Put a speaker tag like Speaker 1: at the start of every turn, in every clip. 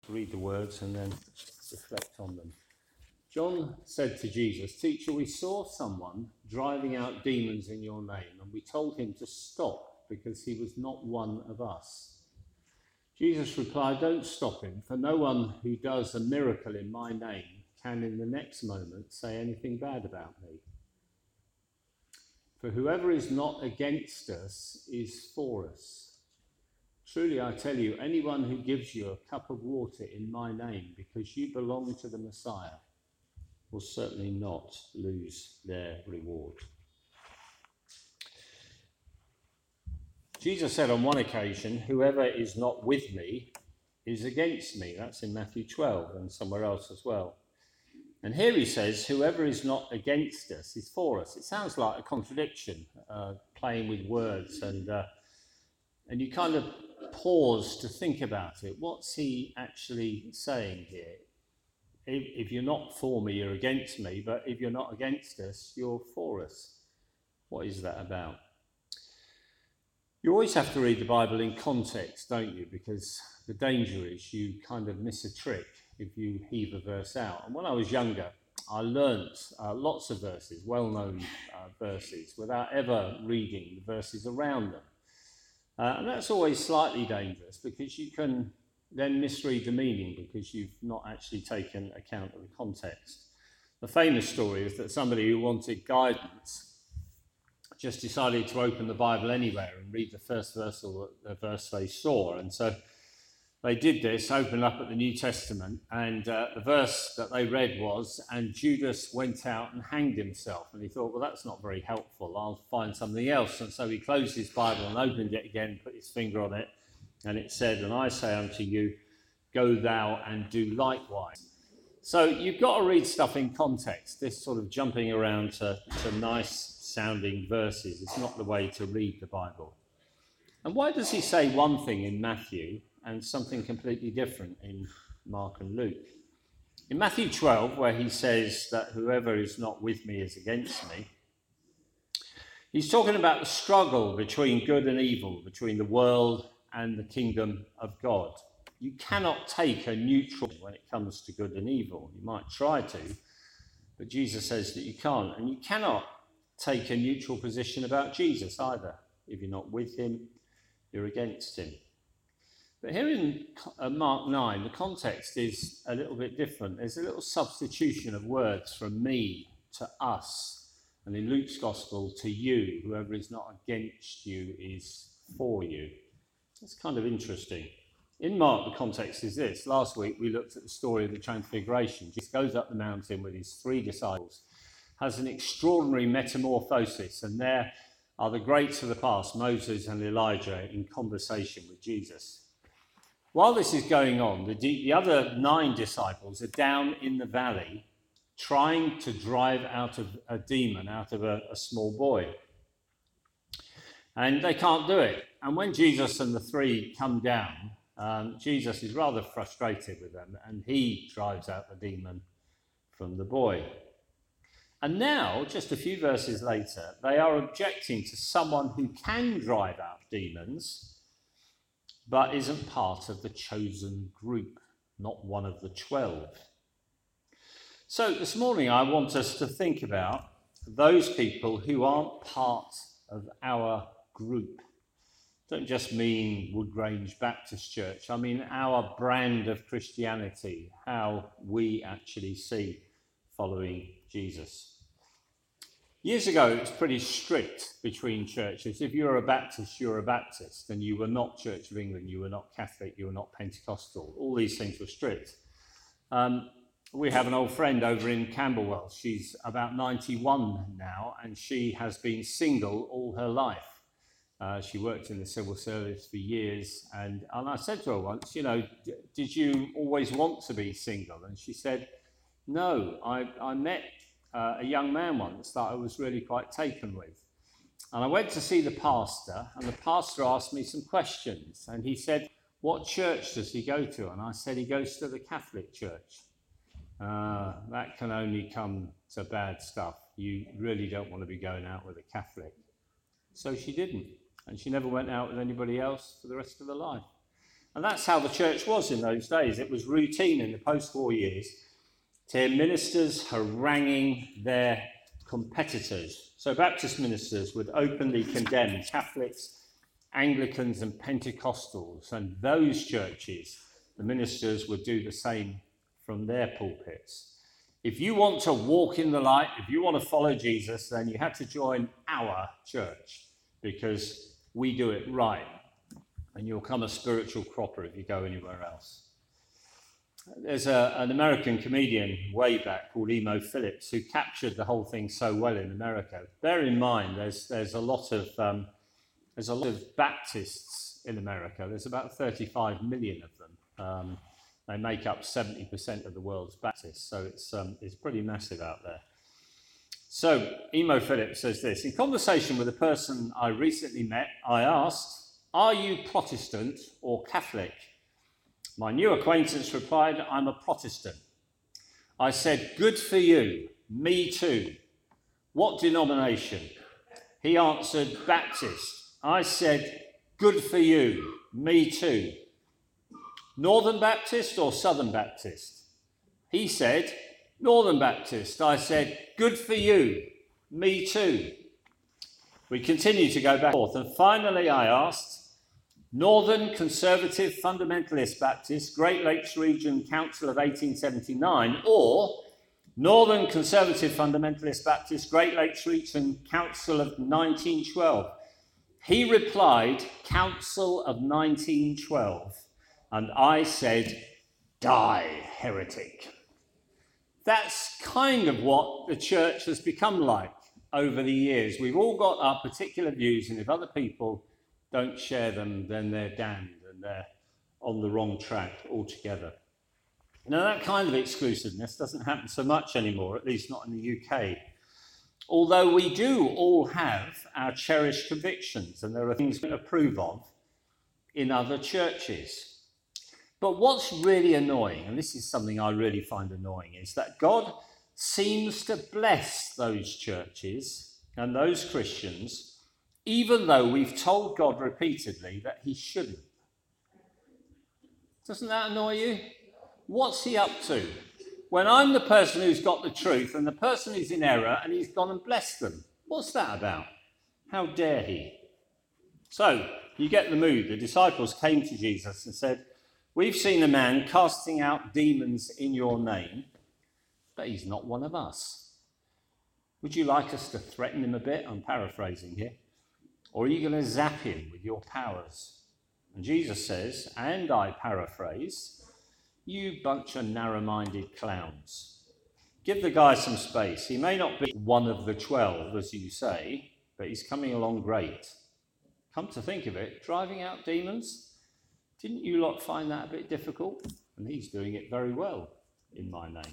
Speaker 1: to read the words and then reflect on them. John said to Jesus, "Teacher, we saw someone driving out demons in your name, and we told him to stop because he was not one of us." Jesus replied, "Don't stop him, for no one who does a miracle in my name can in the next moment say anything bad about me. For whoever is not against us is for us. Truly, I tell you, anyone who gives you a cup of water in my name because you belong to the Messiah will certainly not lose their reward." Jesus said on one occasion, "Whoever is not with me is against me." That's in Matthew 12 and somewhere else as well. And here he says, "Whoever is not against us is for us." It sounds like a contradiction, playing with words, and you kind of pause to think about it. What's he actually saying here? If you're not for me, you're against me, but if you're not against us, you're for us. What is that about? You always have to read the Bible in context, don't you? Because the danger is you kind of miss a trick if you heave a verse out. And when I was younger, I learnt lots of verses, well-known verses, without ever reading the verses around them. And that's always slightly dangerous because you can then misread the meaning because you've not actually taken account of the context. The famous story is that somebody who wanted guidance just decided to open the Bible anywhere and read the first verse or the verse they saw. And so they did this, opened up at the New Testament, and the verse that they read was, "And Judas went out and hanged himself." And he thought, well, that's not very helpful. I'll find something else. And so he closed his Bible and opened it again, put his finger on it, and it said, "And I say unto you, go thou and do likewise." So you've got to read stuff in context. This sort of jumping around to nice sounding verses is not the way to read the Bible. And why does he say one thing in Matthew and something completely different in Mark and Luke? In Matthew 12, where he says that whoever is not with me is against me, he's talking about the struggle between good and evil, between the world and the kingdom of God. You cannot take a neutral when it comes to good and evil. You might try to, but Jesus says that you can't. And you cannot take a neutral position about Jesus either. If you're not with him, you're against him. But here in Mark 9, the context is a little bit different. There's a little substitution of words from me to us. And in Luke's gospel, to you. Whoever is not against you is for you. That's kind of interesting. In Mark, the context is this. Last week, we looked at the story of the Transfiguration. Jesus goes up the mountain with his 3 disciples, has an extraordinary metamorphosis, and there are the greats of the past, Moses and Elijah, in conversation with Jesus. While this is going on, the other 9 disciples are down in the valley trying to drive out of a demon, out of a small boy. And they can't do it. And when Jesus and the 3 come down, Jesus is rather frustrated with them, and he drives out the demon from the boy. And now, just a few verses later, they are objecting to someone who can drive out demons, but isn't part of the chosen group, not one of the 12. So this morning, I want us to think about those people who aren't part of our group. Don't just mean Wood Grange Baptist Church. I mean our brand of Christianity, how we actually see following Jesus. Years ago, it was pretty strict between churches. If you were a Baptist, you were a Baptist, and you were not Church of England, you were not Catholic, you were not Pentecostal. All these things were strict. We have an old friend over in Camberwell. She's about 91 now, and she has been single all her life. She worked in the civil service for years, and I said to her once, did you always want to be single? And she said, no, I met a young man once that I was really quite taken with. And I went to see the pastor, and the pastor asked me some questions, and he said, what church does he go to? And I said, he goes to the Catholic Church. That can only come to bad stuff. You really don't want to be going out with a Catholic. So she didn't. And she never went out with anybody else for the rest of her life. And that's how the church was in those days. It was routine in the post-war years to hear ministers haranguing their competitors. So Baptist ministers would openly condemn Catholics, Anglicans and Pentecostals, and those churches, the ministers would do the same from their pulpits. If you want to walk in the light, if you want to follow Jesus, then you have to join our church because we do it right. And you'll come a spiritual cropper if you go anywhere else. There's an American comedian way back called Emo Phillips who captured the whole thing so well in America. Bear in mind, there's a lot of Baptists in America. There's about 35 million of them. They make up 70% of the world's Baptists, so it's pretty massive out there. So Emo Phillips says this: in conversation with a person I recently met, I asked, "Are you Protestant or Catholic?" My new acquaintance replied, "I'm a Protestant." I said, "Good for you. Me too. What denomination?" He answered, "Baptist." I said, "Good for you. Me too. Northern Baptist or Southern Baptist?" He said, "Northern Baptist." I said, "Good for you. Me too." We continued to go back and forth, and finally I asked, "Northern Conservative Fundamentalist Baptist, Great Lakes Region Council of 1879, or Northern Conservative Fundamentalist Baptist, Great Lakes Region Council of 1912? He replied, "Council of 1912. And I said, "Die, heretic." That's kind of what the church has become like over the years. We've all got our particular views, and if other people don't share them, then they're damned and they're on the wrong track altogether. Now, that kind of exclusiveness doesn't happen so much anymore, at least not in the UK. Although we do all have our cherished convictions, and there are things we approve of in other churches. But what's really annoying, and this is something I really find annoying, is that God seems to bless those churches and those Christians, even though we've told God repeatedly that he shouldn't. Doesn't that annoy you? What's he up to? When I'm the person who's got the truth and the person who's in error and he's gone and blessed them. What's that about? How dare he? So, you get the mood. The disciples came to Jesus and said, "We've seen a man casting out demons in your name, but he's not one of us. Would you like us to threaten him a bit?" I'm paraphrasing here. "Or are you going to zap him with your powers?" And Jesus says, and I paraphrase, "You bunch of narrow-minded clowns. Give the guy some space. He may not be one of the 12, as you say, but he's coming along great. Come to think of it, driving out demons, didn't you lot find that a bit difficult? And he's doing it very well in my name."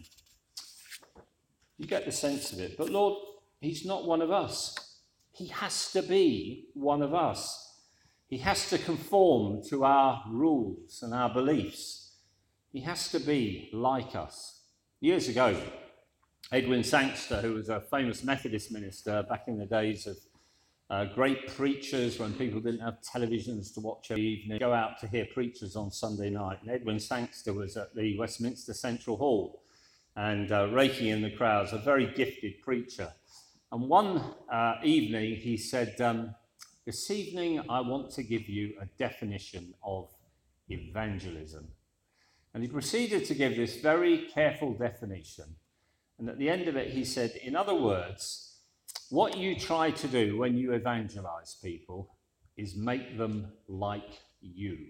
Speaker 1: You get the sense of it. But Lord, he's not one of us. He has to be one of us. He has to conform to our rules and our beliefs. He has to be like us. Years ago, Edwin Sangster, who was a famous Methodist minister back in the days of great preachers when people didn't have televisions to watch every evening, go out to hear preachers on Sunday night. And Edwin Sangster was at the Westminster Central Hall and raking in the crowds, a very gifted preacher. And one evening he said, "This evening I want to give you a definition of evangelism." And he proceeded to give this very careful definition. And at the end of it he said, "In other words, what you try to do when you evangelize people is make them like you.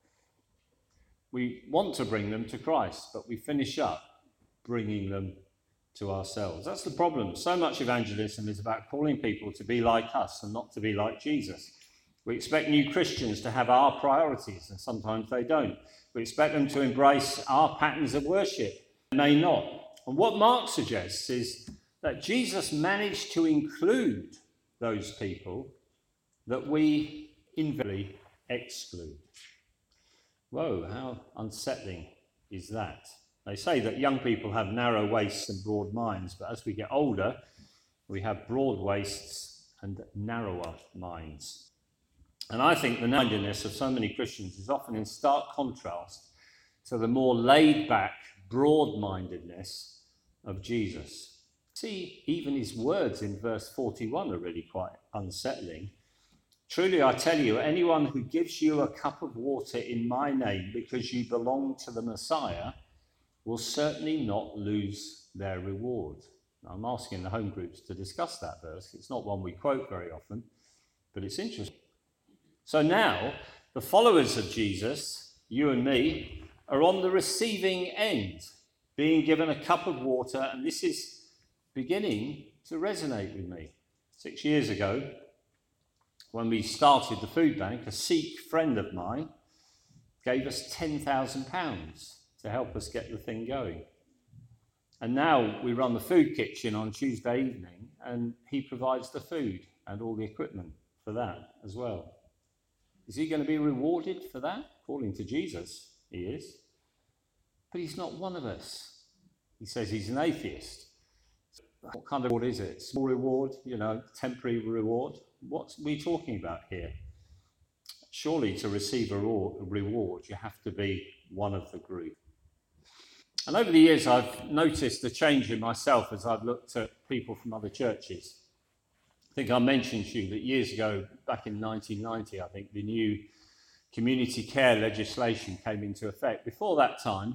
Speaker 1: We want to bring them to Christ, but we finish up bringing them to ourselves." That's the problem. So much evangelism is about calling people to be like us and not to be like Jesus. We expect new Christians to have our priorities, and sometimes they don't. We expect them to embrace our patterns of worship. They may not. And what Mark suggests is that Jesus managed to include those people that we invariably exclude. Whoa, how unsettling is that? They say that young people have narrow waists and broad minds, but as we get older, we have broad waists and narrower minds. And I think the narrow-mindedness of so many Christians is often in stark contrast to the more laid-back, broad-mindedness of Jesus. See, even his words in verse 41 are really quite unsettling. Truly, I tell you, anyone who gives you a cup of water in my name because you belong to the Messiah will certainly not lose their reward. Now, I'm asking the home groups to discuss that verse. It's not one we quote very often, but it's interesting. So now, the followers of Jesus, you and me, are on the receiving end, being given a cup of water, and this is beginning to resonate with me. 6 years ago, when we started the food bank, a Sikh friend of mine gave us £10,000 to help us get the thing going. And now we run the food kitchen on Tuesday evening, and he provides the food and all the equipment for that as well. Is he going to be rewarded for that? According to Jesus, he is. But he's not one of us. He says he's an atheist. What kind of reward is it? Small reward, temporary reward? What are we talking about here? Surely to receive a reward, you have to be one of the group. And over the years, I've noticed a change in myself as I've looked at people from other churches. I think I mentioned to you that years ago, back in 1990, I think the new community care legislation came into effect. Before that time,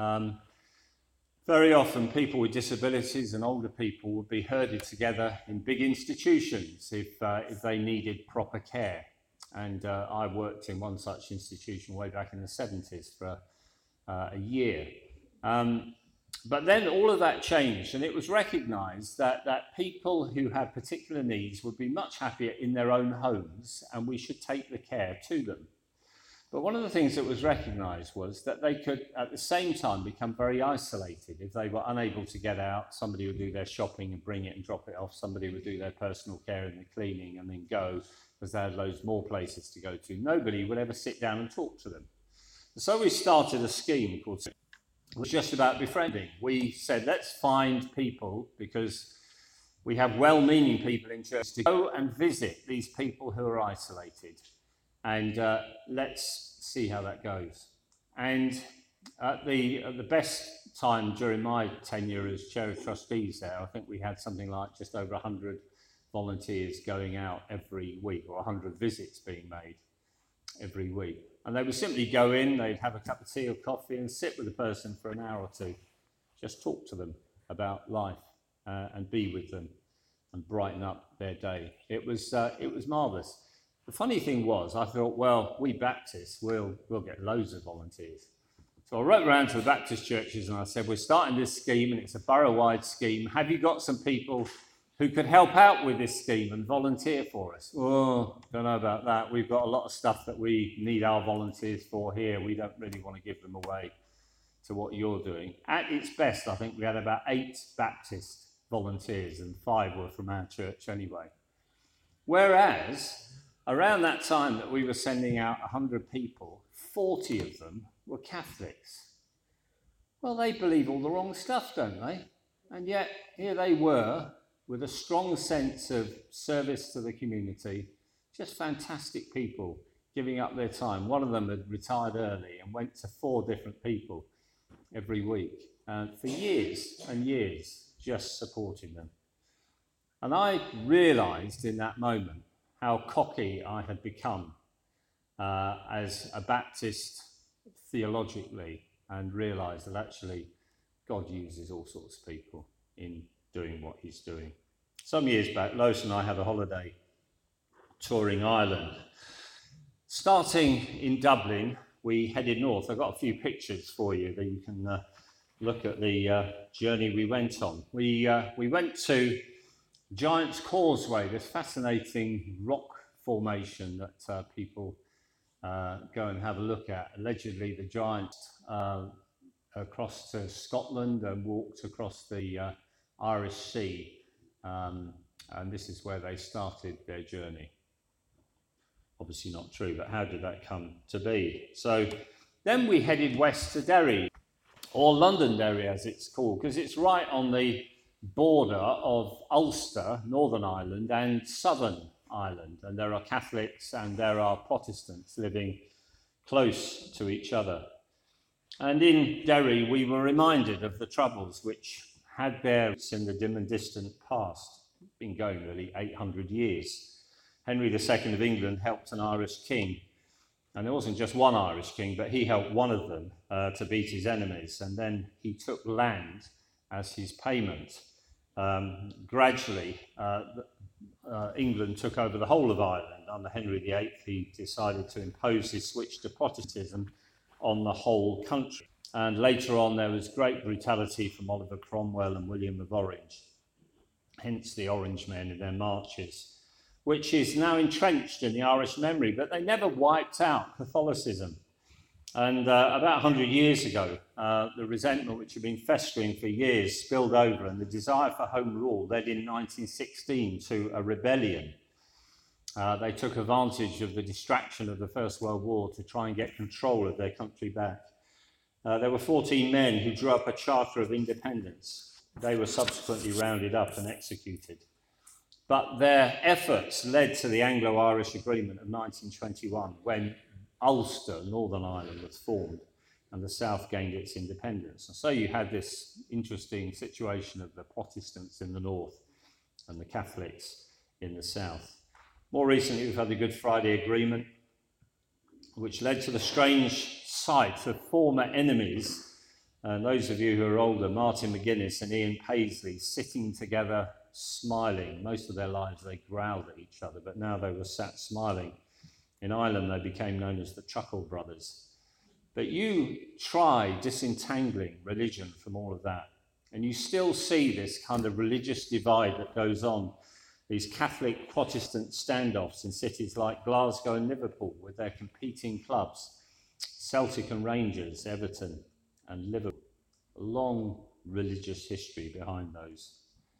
Speaker 1: very often people with disabilities and older people would be herded together in big institutions if they needed proper care. And I worked in one such institution way back in the 70s for a year. But then all of that changed, and it was recognised that people who had particular needs would be much happier in their own homes, and we should take the care to them. But one of the things that was recognised was that they could, at the same time, become very isolated. If they were unable to get out, somebody would do their shopping and bring it and drop it off. Somebody would do their personal care and the cleaning and then go, because they had loads more places to go to. Nobody would ever sit down and talk to them. So we started a scheme called... It was just about befriending. We said, let's find people, because we have well-meaning people in church, to go and visit these people who are isolated. And let's see how that goes. And at the best time during my tenure as chair of trustees there, I think we had something like just over 100 volunteers going out every week, or 100 visits being made every week. And they would simply go in, they'd have a cup of tea or coffee and sit with the person for an hour or two. Just talk to them about life and be with them and brighten up their day. It was marvellous. The funny thing was, I thought, well, we Baptists, we'll get loads of volunteers. So I wrote around to the Baptist churches and I said, we're starting this scheme and it's a borough-wide scheme. Have you got some people who could help out with this scheme and volunteer for us? Oh, don't know about that. We've got a lot of stuff that we need our volunteers for here. We don't really want to give them away to what you're doing. At its best, I think we had about 8 Baptist volunteers and 5 were from our church anyway. Whereas, around that time that we were sending out 100 people, 40 of them were Catholics. Well, they believe all the wrong stuff, don't they? And yet, here they were, with a strong sense of service to the community, just fantastic people giving up their time. One of them had retired early and went to 4 different people every week for years and years, just supporting them. And I realised in that moment how cocky I had become as a Baptist theologically, and realised that actually God uses all sorts of people in doing what he's doing. Some years back, Lois and I had a holiday touring Ireland. Starting in Dublin, we headed north. I've got a few pictures for you that you can look at the journey we went on. We went to Giant's Causeway, this fascinating rock formation that people go and have a look at. Allegedly, the giants across to Scotland and walked across the Irish Sea, and this is where they started their journey. Obviously not true, but how did that come to be? So then we headed west to Derry, or Londonderry as it's called, because it's right on the border of Ulster, Northern Ireland, and southern Ireland, and there are Catholics and there are Protestants living close to each other. And in Derry, we were reminded of the troubles which had their roots in the dim and distant past. It's been going really 800 years. Henry II of England helped an Irish king, and there wasn't just one Irish king, but he helped one of them to beat his enemies, and then he took land as his payment. Gradually, England took over the whole of Ireland. Under Henry VIII, he decided to impose his switch to Protestantism on the whole country. And later on, there was great brutality from Oliver Cromwell and William of Orange, hence the Orange Men in their marches, which is now entrenched in the Irish memory, but they never wiped out Catholicism. And about 100 years ago, the resentment which had been festering for years spilled over, and the desire for home rule led in 1916 to a rebellion. They took advantage of the distraction of the First World War to try and get control of their country back. There were 14 men who drew up a Charter of Independence. They were subsequently rounded up and executed. But their efforts led to the Anglo-Irish Agreement of 1921, when Ulster, Northern Ireland, was formed and the South gained its independence. And so you had this interesting situation of the Protestants in the north and the Catholics in the south. More recently, we've had the Good Friday Agreement, which led to the strange sight of former enemies, and those of you who are older, Martin McGuinness and Ian Paisley, sitting together smiling. Most of their lives they growled at each other, but now they were sat smiling. In Ireland, they became known as the Chuckle Brothers. But you try disentangling religion from all of that, and you still see this kind of religious divide that goes on, these Catholic Protestant standoffs in cities like Glasgow and Liverpool with their competing clubs, Celtic and Rangers, Everton and Liverpool. A long religious history behind those.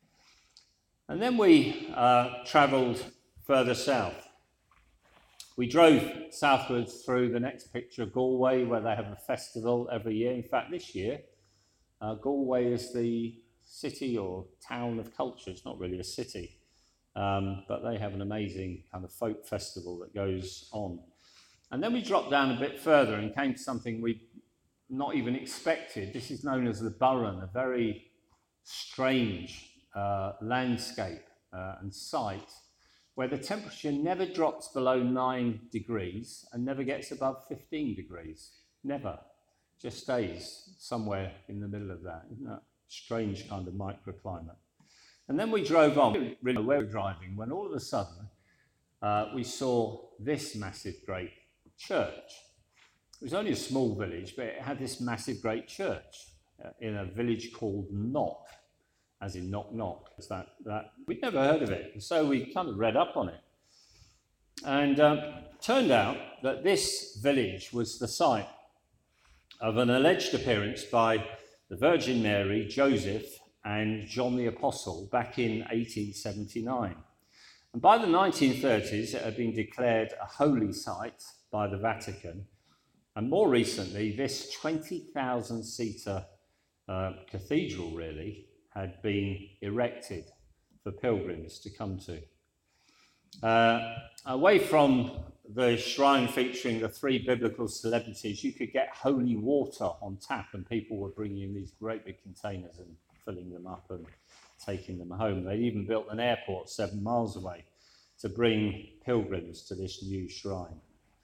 Speaker 1: And then we travelled further south. We drove southwards through the next picture, Galway, where they have a festival every year. In fact, this year, Galway is the city or town of culture. It's not really a city, but they have an amazing kind of folk festival that goes on. And then we dropped down a bit further and came to something we not even expected. This is known as the Burren, a very strange landscape and site where the temperature never drops below 9 degrees and never gets above 15 degrees. Never. Just stays somewhere in the middle of that. Isn't that a strange kind of microclimate? And then we drove on. We didn't really know where we were driving when all of a sudden we saw this massive, great church. It was only a small village, but it had this massive, great church in a village called Knock, as in knock knock. That we'd never heard of it, and so we kind of read up on it. And turned out that this village was the site of an alleged appearance by the Virgin Mary, Joseph, and John the Apostle back in 1879. And by the 1930s, it had been declared a holy site by the Vatican. And more recently, this 20,000-seater cathedral, really, had been erected for pilgrims to come to. Away from the shrine featuring the 3 biblical celebrities, you could get holy water on tap, and people were bringing these great big containers and filling them up and taking them home. They even built an airport 7 miles away to bring pilgrims to this new shrine.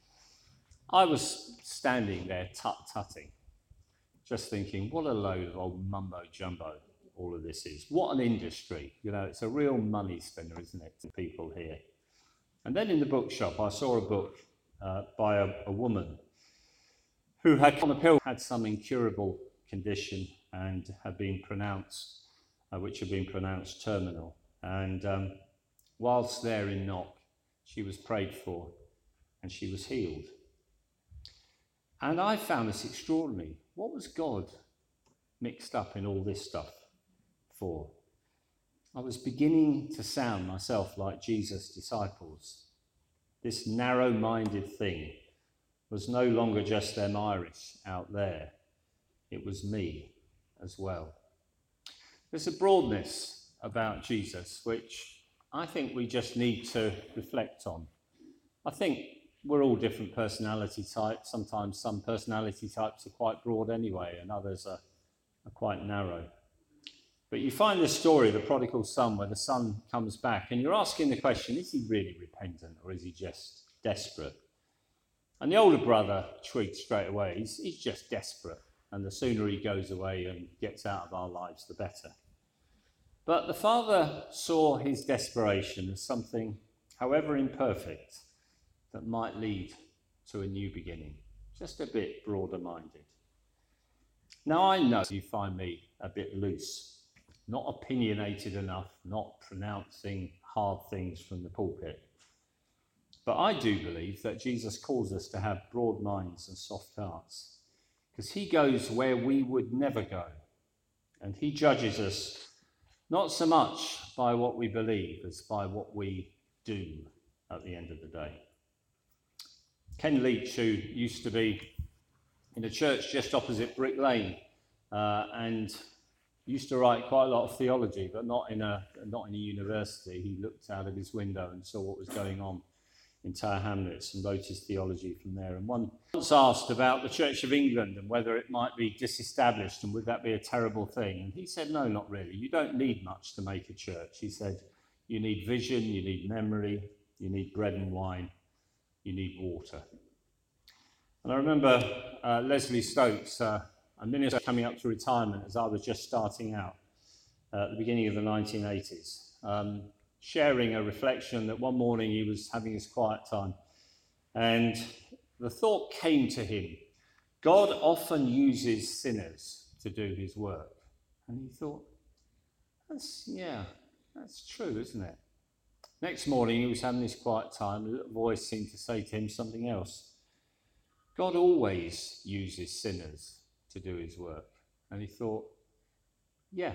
Speaker 1: I was standing there tut-tutting, just thinking, what a load of old mumbo-jumbo all of this is. What an industry. You know, it's a real money spinner, isn't it, to people here. And then in the bookshop, I saw a book by a woman who had on a pill, had some incurable condition and had been pronounced, which had been pronounced terminal. And whilst there in Knock, she was prayed for and she was healed. And I found this extraordinary. What was God mixed up in all this stuff for? I was beginning to sound myself like Jesus' disciples. This narrow-minded thing was no longer just them Irish out there. It was me as well. There's a broadness about Jesus which I think we just need to reflect on. I think we're all different personality types. Sometimes some personality types are quite broad anyway, and others are quite narrow. But you find the story of the prodigal son, where the son comes back, and you're asking the question, is he really repentant or is he just desperate? And the older brother twigs straight away, he's just desperate. And the sooner he goes away and gets out of our lives, the better. But the father saw his desperation as something, however imperfect, that might lead to a new beginning, just a bit broader minded. Now I know you find me a bit loose, not opinionated enough, not pronouncing hard things from the pulpit. But I do believe that Jesus calls us to have broad minds and soft hearts, because he goes where we would never go, and he judges us not so much by what we believe as by what we do at the end of the day. Ken Leach, who used to be in a church just opposite Brick Lane, and used to write quite a lot of theology, but not in a university. He looked out of his window and saw what was going on in Tower Hamlets and wrote his theology from there. And once asked about the Church of England and whether it might be disestablished and would that be a terrible thing, and he said, no, not really. You don't need much to make a church. He said, you need vision, you need memory, you need bread and wine, you need water. And I remember Leslie Stokes, a minister coming up to retirement as I was just starting out at the beginning of the 1980s, sharing a reflection that one morning he was having his quiet time, and the thought came to him, God often uses sinners to do his work. And he thought, that's true, isn't it? Next morning he was having his quiet time, a little voice seemed to say to him something else. God always uses sinners to do his work. And he thought, yeah,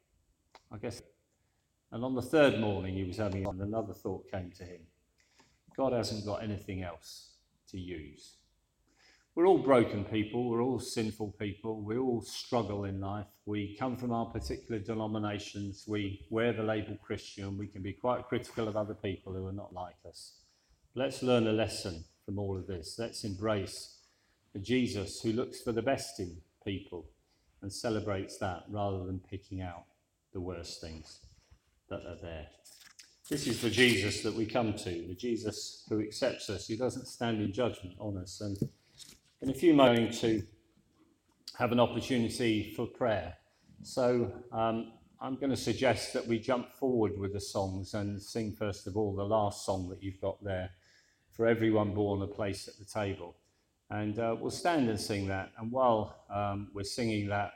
Speaker 1: I guess. And on the third morning he was having, and another thought came to him. God hasn't got anything else to use. We're all broken people, we're all sinful people, we all struggle in life. We come from our particular denominations, we wear the label Christian, we can be quite critical of other people who are not like us. Let's learn a lesson from all of this. Let's embrace a Jesus who looks for the best in people and celebrates that rather than picking out the worst things that are there. This is the Jesus that we come to, the Jesus who accepts us, who doesn't stand in judgment on us. And in a few moments, I'm going to have an opportunity for prayer. So I'm going to suggest that we jump forward with the songs and sing, first of all, the last song that you've got there, For Everyone Born a Place at the Table. And we'll stand and sing that. And while we're singing that,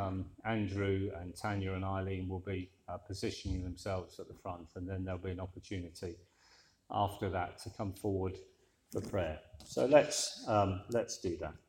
Speaker 1: Andrew and Tanya and Eileen will be positioning themselves at the front, and then there'll be an opportunity after that to come forward for prayer. So let's do that.